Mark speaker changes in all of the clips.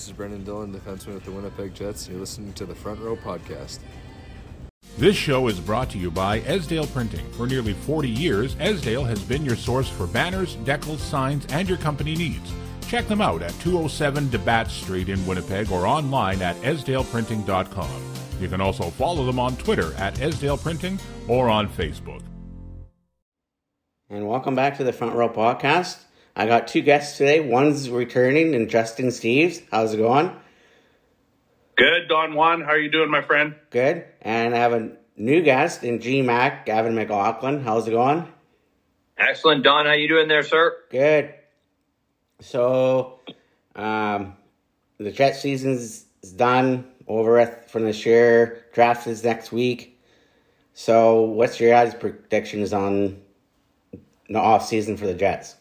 Speaker 1: this is Brendan Dillon, defenseman with the Winnipeg Jets, and you're listening to the Front Row Podcast.
Speaker 2: This show is brought to you by Esdale Printing. For nearly 40 years, Esdale has been your source for banners, decals, signs, and your company needs. Check them out at 207 DeBatt Street in Winnipeg or online at esdaleprinting.com. You can also follow them on Twitter at Esdale Printing or on Facebook.
Speaker 3: And welcome back to the Front Row Podcast. I got two guests today. One's returning, and Justin Steeves. How's it going?
Speaker 4: Good, Don Juan. How are you doing, my friend?
Speaker 3: Good. And I have a new guest in GMAC, Gavin McLaughlin. How's it going?
Speaker 5: Excellent, Don. How you doing there, sir?
Speaker 3: Good. So, the Jet season's done over from this year. Draft is next week. So, what's your guys' predictions on the off season for the Jets?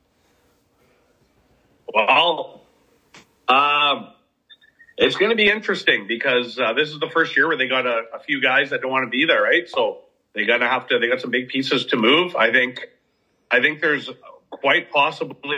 Speaker 4: Well, it's going to be interesting because this is the first year where they got a few guys that don't want to be there, right? So they got some big pieces to move. I think there's quite possibly,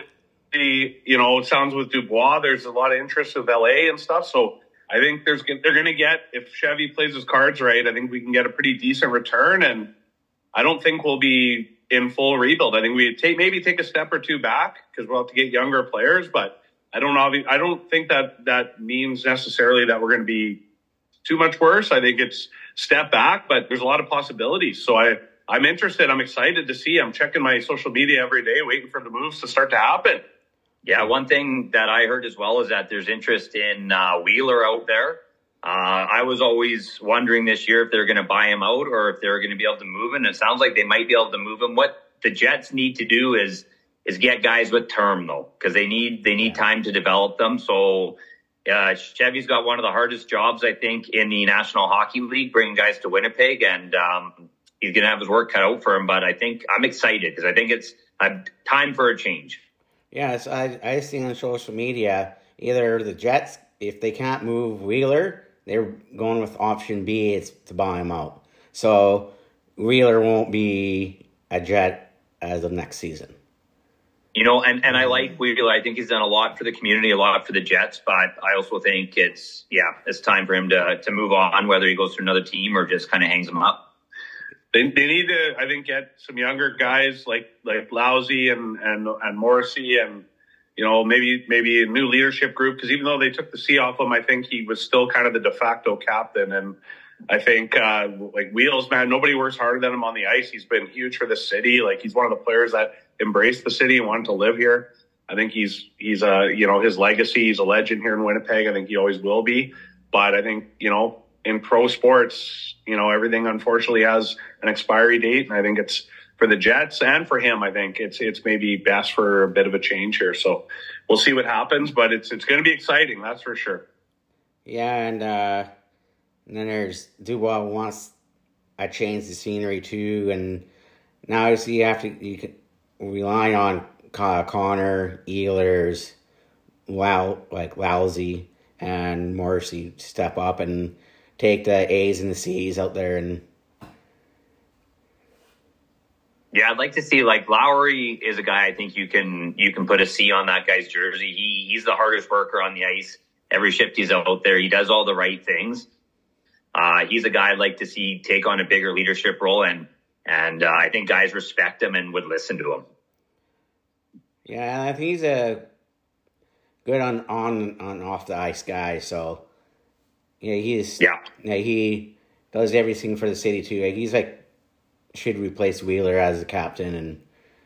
Speaker 4: it sounds with Dubois, there's a lot of interest with LA and stuff. So I think they're going to get, if Chevy plays his cards right, I think we can get a pretty decent return. And I don't think we'll be in full rebuild. I think we maybe take a step or two back because we'll have to get younger players, but I don't think that means necessarily that we're going to be too much worse. I think it's step back, but there's a lot of possibilities. So I'm interested. I'm excited to see. I'm checking my social media every day, waiting for the moves to start to happen.
Speaker 5: Yeah, one thing that I heard as well is that there's interest in Wheeler out there. I was always wondering this year if they're going to buy him out or if they're going to be able to move him. It sounds like they might be able to move him. What the Jets need to do is get guys with term, though, because they need time to develop them. So Chevy's got one of the hardest jobs, I think, in the National Hockey League, bringing guys to Winnipeg, and he's going to have his work cut out for him. But I think I'm excited because I think it's time for a change.
Speaker 3: Yes, I seen on social media, either the Jets, if they can't move Wheeler, they're going with option B, it's to buy him out. So Wheeler won't be a Jet as of next season.
Speaker 5: And I like Wheeler. I think he's done a lot for the community, a lot for the Jets, but I also think it's time for him to move on, whether he goes to another team or just kind of hangs them up.
Speaker 4: They need to, I think, get some younger guys like Lousy and Morrissey and, maybe a new leadership group. Because even though they took the C off him, I think he was still kind of the de facto captain. And I think, Wheels, man, nobody works harder than him on the ice. He's been huge for the city. He's one of the players that embraced the city and wanted to live here. I think he's his legacy, he's a legend here in Winnipeg. I think he always will be. But I think, in pro sports, everything unfortunately has an expiry date. And I think it's for the Jets and for him, I think it's maybe best for a bit of a change here. So we'll see what happens, but it's going to be exciting. That's for sure.
Speaker 3: Yeah. And then there's Dubois wants a change of scenery too. And now you can rely on Connor, Ehlers, Lousy, and Morrissey to step up and take the A's and the C's out there. And
Speaker 5: yeah, I'd like to see Lowry is a guy I think you can put a C on that guy's jersey. He's the hardest worker on the ice. Every shift he's out there, he does all the right things. He's a guy I'd like to see take on a bigger leadership role, and I think guys respect him and would listen to him.
Speaker 3: Yeah, I think he's a good on off the ice guy. So he does everything for the city too. He's should replace Wheeler as the captain, and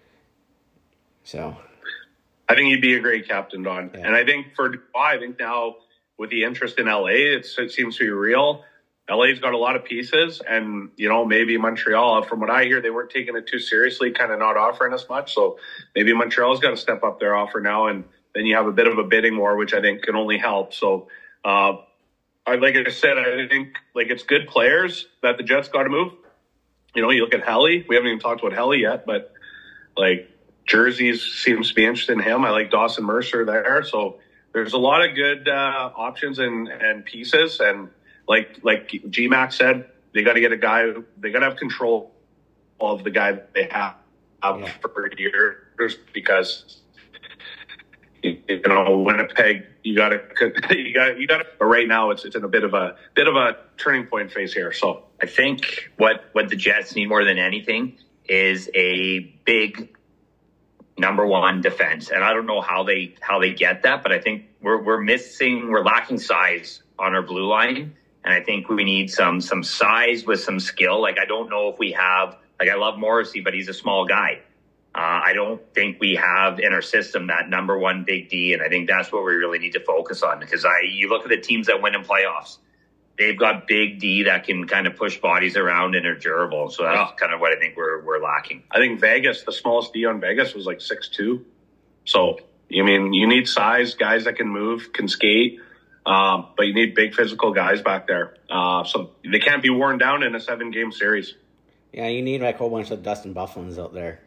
Speaker 3: so
Speaker 4: I think he'd be a great captain, Don. Yeah. And I think now with the interest in LA, it seems to be real. LA's got a lot of pieces, and maybe Montreal, from what I hear, they weren't taking it too seriously, kind of not offering us much. So maybe Montreal's got to step up their offer now, and then you have a bit of a bidding war, which I think can only help. So, like I said, I think it's good players that the Jets got to move. You look at Helly. We haven't even talked about Helly yet, but Jerseys seems to be interested in him. I like Dawson Mercer there. So there's a lot of good options and pieces, and like GMAC said, they got to get a guy. They got to have control of the guy that they have for years, because Winnipeg, you got to. But right now, it's in a bit of a turning point phase here. So
Speaker 5: I think what the Jets need more than anything is a big number one defense, and I don't know how they get that, but I think we're lacking size on our blue line, and I think we need some size with some skill. Like I don't know if we have. Like I love Morrissey, but he's a small guy. I don't think we have in our system that number one big D, and I think that's what we really need to focus on. Because you look at the teams that win in playoffs, they've got big D that can kind of push bodies around and are durable. So that's kind of what I think we're lacking.
Speaker 4: I think Vegas, the smallest D on Vegas was like 6'2". So you need size, guys that can move, can skate, but you need big physical guys back there. So they can't be worn down in a 7-game series.
Speaker 3: Yeah, you need like a whole bunch of Dustin Bufflins out there.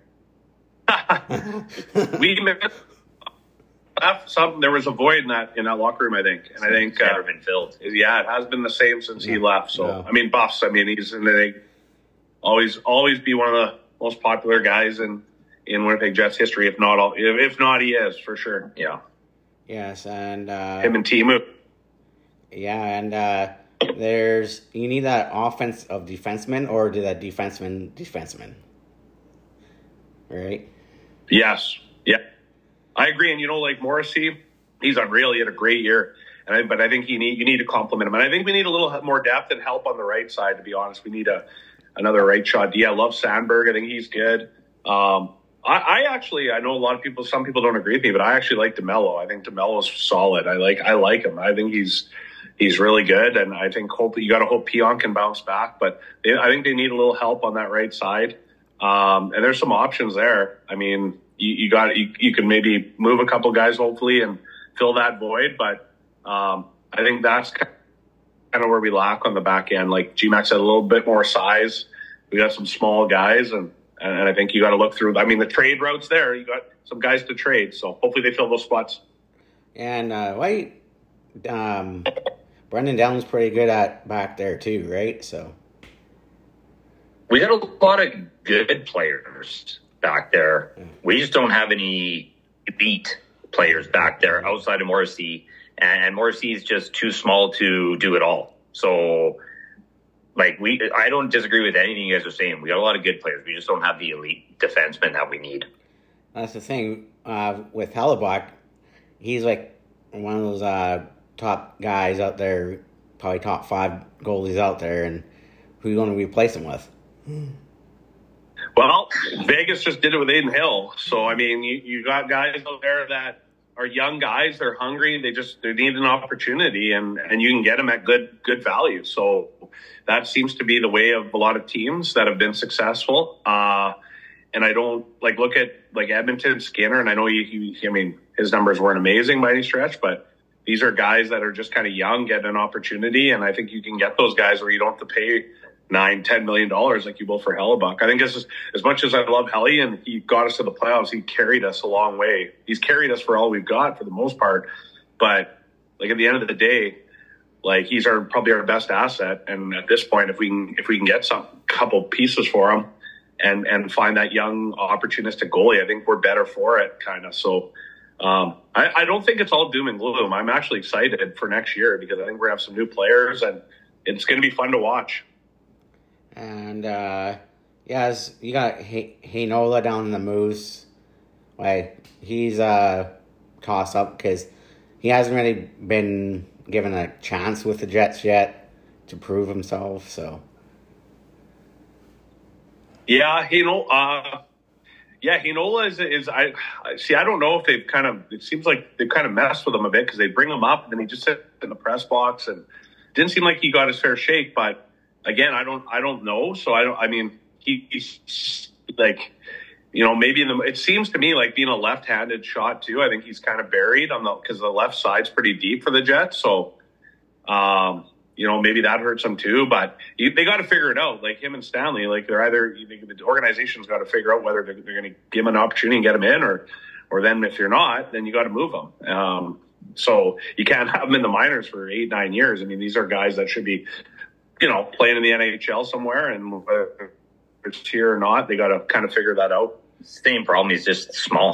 Speaker 4: There was a void in that locker room, I think, and I think
Speaker 5: it's never been filled.
Speaker 4: Yeah, it has been the same since he left. So Buffs. He's always be one of the most popular guys in Winnipeg Jets history, if not he is for sure. Yeah.
Speaker 3: Yes, and
Speaker 4: him and Timu.
Speaker 3: Yeah, and you need that offense of defenseman, or do that defenseman, right?
Speaker 4: Yes. Yeah. I agree. And like Morrissey, he's unreal. He had a great year. But I think you need to compliment him. And I think we need a little more depth and help on the right side, to be honest. We need another right shot. Yeah, I love Sandberg. I think he's good. I know some people don't agree with me, but I actually like DeMello. I think DeMello's solid. I like him. I think he's really good. And I think you got to hope Pionk can bounce back. But I think they need a little help on that right side. And there's some options there. You can maybe move a couple guys, hopefully, and fill that void. But I think that's kind of where we lack on the back end. Like GMAX had a little bit more size. We got some small guys, and I think you got to look through. The trade route's there. You got some guys to trade, so hopefully they fill those spots.
Speaker 3: And Brendan Downs pretty good at back there too, right? So.
Speaker 5: We got a lot of good players back there. We just don't have any elite players back there outside of Morrissey. And Morrissey is just too small to do it all. So, I don't disagree with anything you guys are saying. We got a lot of good players. We just don't have the elite defensemen that we need.
Speaker 3: That's the thing. With Hellebuyck, he's like one of those top guys out there, probably top 5 goalies out there. And who are you going to replace him with?
Speaker 4: Well, Vegas just did it with Aiden Hill. So, you got guys out there that are young guys. They're hungry. They need an opportunity, and you can get them at good value. So that seems to be the way of a lot of teams that have been successful. And I don't look at Edmonton Skinner, and I know his numbers weren't amazing by any stretch, but these are guys that are just kind of young, getting an opportunity. And I think you can get those guys where you don't have to pay $9-10 million like you will for Hellebuyck. I think as much as I love Helly and he got us to the playoffs, he carried us a long way. He's carried us for all we've got for the most part. But at the end of the day, he's probably our best asset. And at this point, if we can get some couple pieces for him and find that young opportunistic goalie, I think we're better for it kind of. So I don't think it's all doom and gloom. I'm actually excited for next year because I think we're going to have some new players and it's going to be fun to watch.
Speaker 3: And, you got Heinola down in the Moose. He's toss up because he hasn't really been given a chance with the Jets yet to prove himself, so.
Speaker 4: Yeah, Heinola is I don't know if they've it seems like they've kind of messed with him a bit because they bring him up and then he just sits in the press box and didn't seem like he got his fair shake, but again, I don't know. So he's maybe it seems to me like being a left-handed shot too. I think he's kind of buried because the left side's pretty deep for the Jets. So, maybe that hurts them too, but they got to figure it out. Like him and Stanley, the organization's got to figure out whether they're going to give him an opportunity and get him in or then if you're not, then you got to move them. So you can't have them in the minors for 8-9 years. These are guys that should be, playing in the NHL somewhere, and whether it's here or not, they got to kind of figure that out.
Speaker 5: Same problem. He's just small.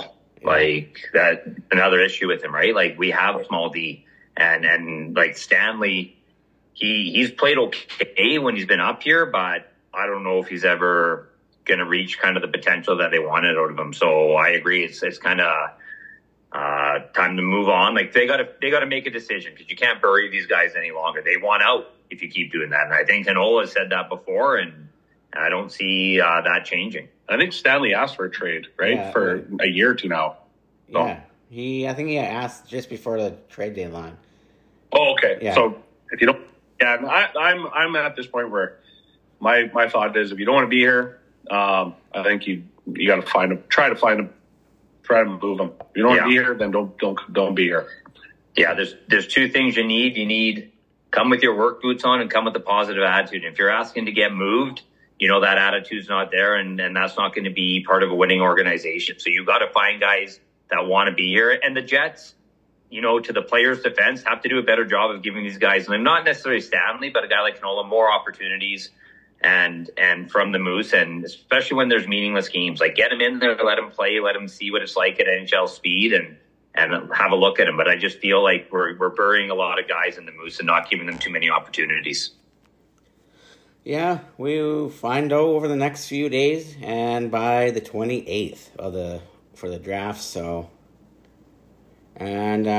Speaker 5: Like that, another issue with him, right? Like we have small D, and like Stanley, he's played okay when he's been up here, but I don't know if he's ever going to reach kind of the potential that they wanted out of him. So I agree, it's kind of time to move on. Like they got to make a decision, because you can't bury these guys any longer. They want out if you keep doing that, and I think Hanola said that before, and I don't see that changing.
Speaker 4: I think Stanley asked for a trade, right, for a year or two now. So.
Speaker 3: Yeah, I think he asked just before the trade deadline.
Speaker 4: Oh, okay.
Speaker 3: Yeah.
Speaker 4: So if you don't, I'm at this point where my thought is, if you don't want to be here, I think you got to try to move them. If you don't want to be here, then don't be here.
Speaker 5: Yeah, there's two things you need. You need come with your work boots on and come with a positive attitude. If you're asking to get moved, that attitude's not there, and that's not going to be part of a winning organization. So you got to find guys that want to be here. And the Jets, to the players' defense, have to do a better job of giving these guys, and not necessarily Stanley, but a guy like Canola, more opportunities and from the Moose, and especially when there's meaningless games. Like, get him in there, let him play, let him see what it's like at NHL speed, and have a look at him. But I just feel like we're burying a lot of guys in the Moose and not giving them too many opportunities.
Speaker 3: Yeah, we'll find out over the next few days, and by the 28th for the draft. So, and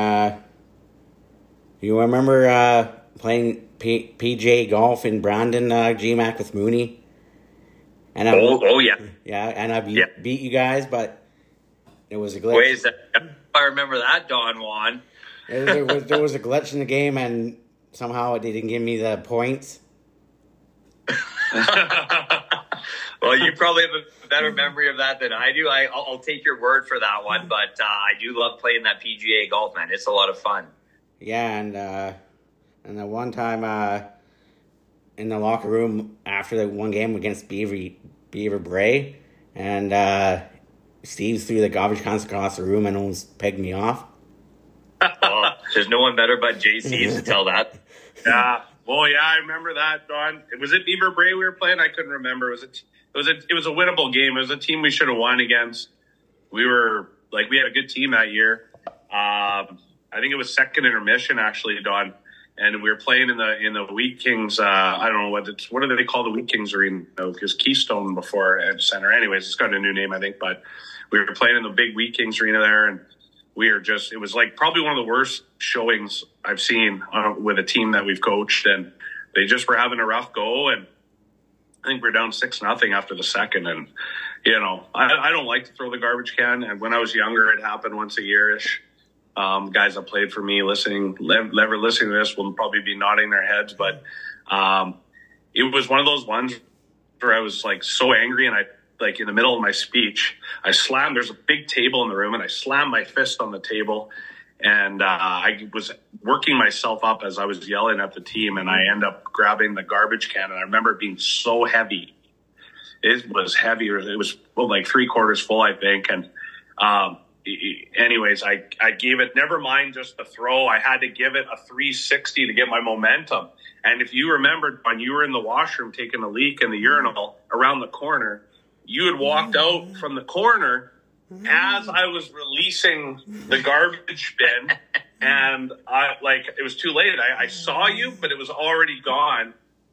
Speaker 3: you remember playing PJ golf in Brandon, GMAC with Mooney? And I beat you guys, but it was a glitch.
Speaker 5: Wait a second. I remember that, Don Juan.
Speaker 3: There was a glitch in the game, and somehow it didn't give me the points.
Speaker 5: Well, you probably have a better memory of that than I do. I'll take your word for that one, but I do love playing that PGA golf, man. It's a lot of fun.
Speaker 3: Yeah, and the one time in the locker room after the one game against Beaver Bray, and Steve threw the garbage cans across the room and almost pegged me off.
Speaker 5: Well, there's no one better but JC to tell that.
Speaker 4: Yeah. Well, yeah, I remember that, Don. Was it Beaver Bray we were playing? I couldn't remember. It was a winnable game. It was a team we should have won against. We had a good team that year. I think it was second intermission, actually, Don. And we were playing in the Wheat Kings. I don't know what do they call the Wheat Kings arena? Because Keystone before Edge Center. Anyways, it's got a new name, I think. But we were playing in the big Wheat Kings arena there, and it was like probably one of the worst showings I've seen with a team that we've coached, and they just were having a rough go, and I think we're down 6-0 after the second. And I don't like to throw the garbage can, and when I was younger, it happened once a year-ish. Guys that played for me listening to this will probably be nodding their heads, but it was one of those ones where I was like so angry, and I, like, in the middle of my speech, there's a big table in the room, and I slammed my fist on the table, and I was working myself up as I was yelling at the team, and I end up grabbing the garbage can, and I remember it being so heavy. It was heavy. It was like 3/4 full, I think, and anyways, I gave it, never mind just the throw, I had to give it a 360 to get my momentum. And if you remember, when you were in the washroom taking a leak in the urinal around the corner, you had walked out from the corner as I was releasing the garbage bin, and it was too late. I saw you, but it was already gone.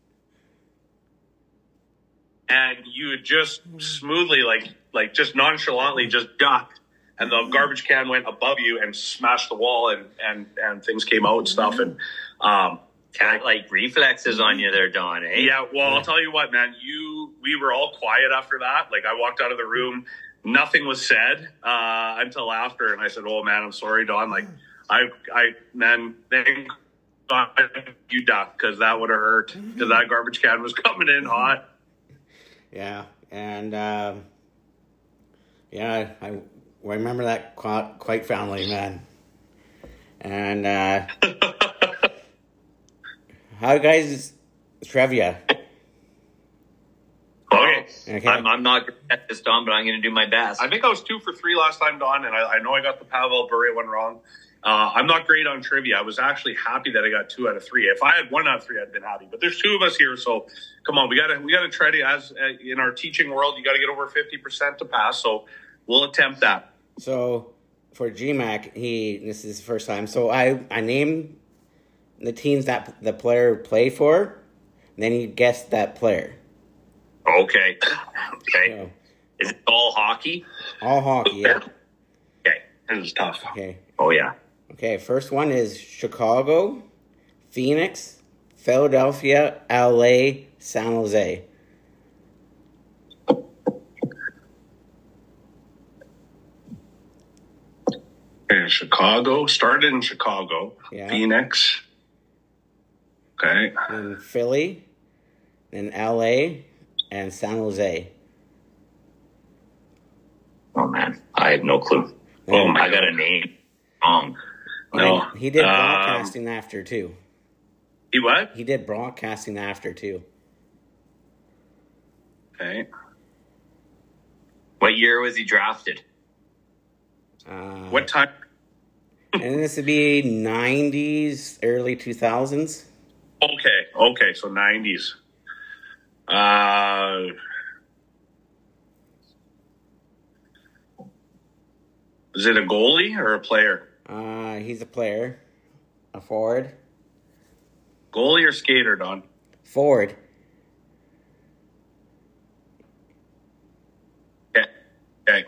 Speaker 4: And you had just smoothly, like just nonchalantly just ducked, and the garbage can went above you and smashed the wall, and things came out and stuff. And
Speaker 5: like reflexes on you there, Don, eh?
Speaker 4: Yeah, well, I'll tell you what, man, we were all quiet after that. Like, I walked out of the room, nothing was said until after, and I said, "Oh man, I'm sorry, Don. Like, man, thank God you ducked, because that would have hurt, because that garbage can was coming in hot."
Speaker 3: Yeah, and I remember that quite fondly, man. And how guys trivia?
Speaker 5: Okay. I'm not good at this, Don, but I'm going to do my best.
Speaker 4: I think I was 2 for 3 last time, Don, and I know I got the Pavel Bure one wrong. I'm not great on trivia. I was actually happy that I got 2 out of 3. If I had 1 out of 3, I'd been happy. But there's 2 of us here, so come on, we gotta try to, as in our teaching world, you got to get over 50% to pass. So we'll attempt that.
Speaker 3: So for GMAC, this is his first time. So I named the teams that the player played for, and then he guessed that player.
Speaker 5: Okay. Okay.
Speaker 3: So,
Speaker 5: Is it all hockey?
Speaker 3: all hockey, yeah.
Speaker 5: Okay.
Speaker 4: This is tough.
Speaker 3: Okay.
Speaker 5: Oh, yeah.
Speaker 3: Okay, first one is Chicago, Phoenix, Philadelphia, LA, San Jose.
Speaker 4: Okay, Chicago. Started in Chicago.
Speaker 3: Yeah.
Speaker 4: Phoenix. Okay.
Speaker 3: Then Philly, then LA, and San Jose.
Speaker 5: Oh, man. I have no clue.
Speaker 4: Oh, my
Speaker 5: I got a name wrong.
Speaker 4: No.
Speaker 3: He did broadcasting after, too.
Speaker 4: He what?
Speaker 3: He did broadcasting after, too.
Speaker 4: Okay.
Speaker 5: What year was he drafted?
Speaker 4: What time?
Speaker 3: And this would be 90s, early 2000s.
Speaker 4: Okay. So 90s. Is it a goalie or a player?
Speaker 3: He's a player. A forward.
Speaker 4: Goalie or skater, Don?
Speaker 3: Forward.
Speaker 4: Okay.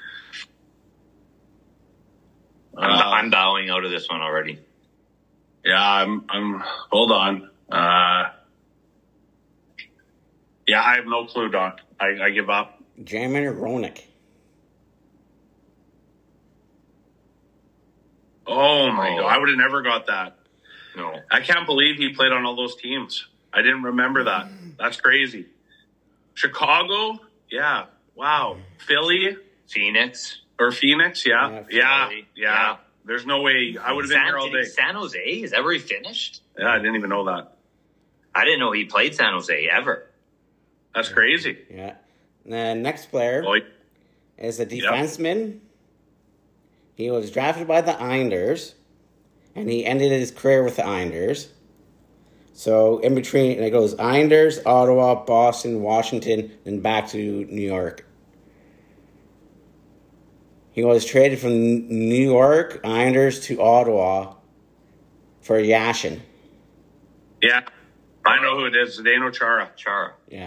Speaker 5: I'm bowing out of this one already.
Speaker 4: Yeah, I'm. Hold on. Yeah, I have no clue, Don. I give up.
Speaker 3: Jamin Ronick.
Speaker 4: Oh my God! I would have never got that.
Speaker 5: No.
Speaker 4: I can't believe he played on all those teams. I didn't remember that. That's crazy. Chicago, yeah. Wow. Philly
Speaker 5: Phoenix.
Speaker 4: or Phoenix, yeah.
Speaker 5: Philly.
Speaker 4: Yeah. There's no way. I would have been here all day.
Speaker 5: San Jose? Is that where he finished?
Speaker 4: Yeah, I didn't even know that.
Speaker 5: I didn't know he played San Jose ever.
Speaker 4: That's crazy.
Speaker 3: Yeah. The next player
Speaker 4: Well,
Speaker 3: is a defenseman. He was drafted by the Islanders, and he ended his career with the Islanders. So in between, it goes Islanders, Ottawa, Boston, Washington, and back to New York. He was traded from New York Islanders to Ottawa for Yashin.
Speaker 4: yeah. I know who it is. Zdeno Chara.
Speaker 3: Yeah.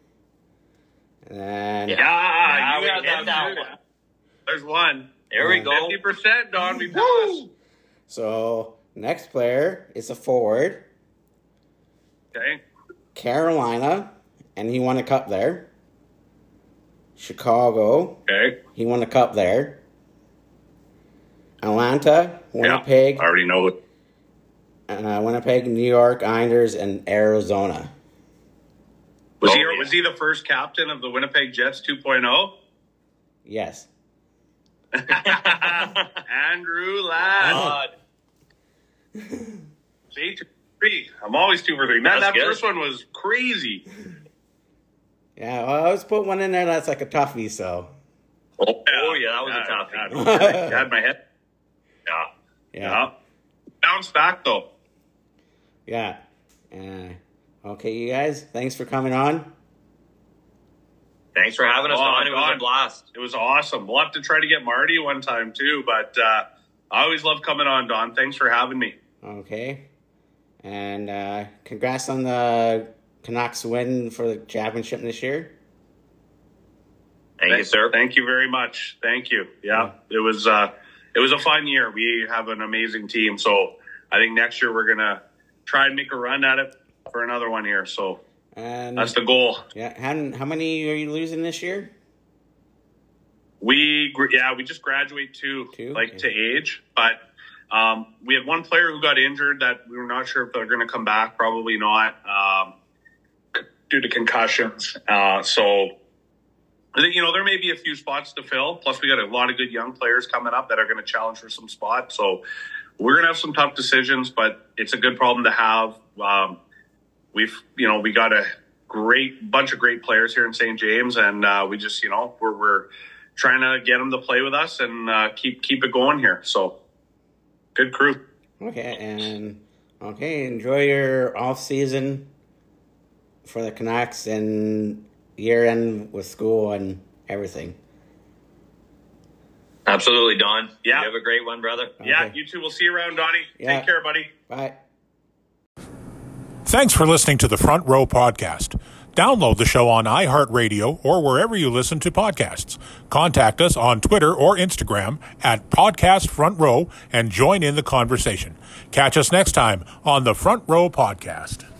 Speaker 3: And
Speaker 5: Yeah,
Speaker 4: you
Speaker 5: we
Speaker 4: got
Speaker 5: get that
Speaker 4: too.
Speaker 5: one.
Speaker 4: There's one.
Speaker 5: There we go.
Speaker 4: 50%, Don. We passed.
Speaker 3: so next player is a forward,
Speaker 4: Okay.
Speaker 3: Carolina, and he won a cup there. Chicago,
Speaker 4: Okay.
Speaker 3: he won a cup there. Atlanta, Winnipeg,
Speaker 4: Yeah. I already know it.
Speaker 3: Winnipeg, New York Islanders, and Arizona.
Speaker 4: Was he the first captain of the Winnipeg Jets 2.0?
Speaker 3: Yes.
Speaker 4: Andrew Ladd. See, 2 for 3. I'm always 2 for 3. Man,
Speaker 5: That's
Speaker 4: that
Speaker 5: good.
Speaker 4: first one was crazy.
Speaker 3: Yeah, well, I always put one in there that's like a toughie, so.
Speaker 5: Oh, yeah, that was a toughie.
Speaker 4: God, I had my head.
Speaker 5: Yeah.
Speaker 3: Yeah.
Speaker 4: Bounce back, though.
Speaker 3: Yeah. Okay, you guys, thanks for coming on.
Speaker 5: Thanks for having us on. It was a
Speaker 4: God.
Speaker 5: blast.
Speaker 4: It was awesome. We'll have to try to get Marty one time, too. But I always love coming on, Don. Thanks for having me.
Speaker 3: Okay. And congrats on the Canucks win for the championship this year.
Speaker 5: Thank you, sir.
Speaker 4: Thank you very much. Thank you. Yeah, it was a fun year. We have an amazing team. So I think next year we're going to try and make a run at it for another one here. So
Speaker 3: And
Speaker 4: that's the goal.
Speaker 3: yeah, how many are you losing this year?
Speaker 4: We just graduate to
Speaker 3: Okay.
Speaker 4: age, but we had one player who got injured that we were not sure if they're going to come back. Probably not due to concussions. So I think there may be a few spots to fill. Plus, we got a lot of good young players coming up that are going to challenge for some spots. So we're going to have some tough decisions, but it's a good problem to have. We got a bunch of great players here in St. James, and we just, we're trying to get them to play with us and keep it going here. So good crew.
Speaker 3: Okay, enjoy your off season for the Canucks and year end with school and everything.
Speaker 5: Absolutely. Absolutely, Don.
Speaker 4: Yeah.
Speaker 5: You have a great one, brother.
Speaker 4: Yeah, you too. We'll see you around, Donnie.
Speaker 3: Yeah.
Speaker 4: Take care, buddy.
Speaker 3: Bye.
Speaker 2: Thanks for listening to the Front Row Podcast. Download the show on iHeartRadio or wherever you listen to podcasts. Contact us on Twitter or Instagram at Podcast Front Row and join in the conversation. Catch us next time on the Front Row Podcast.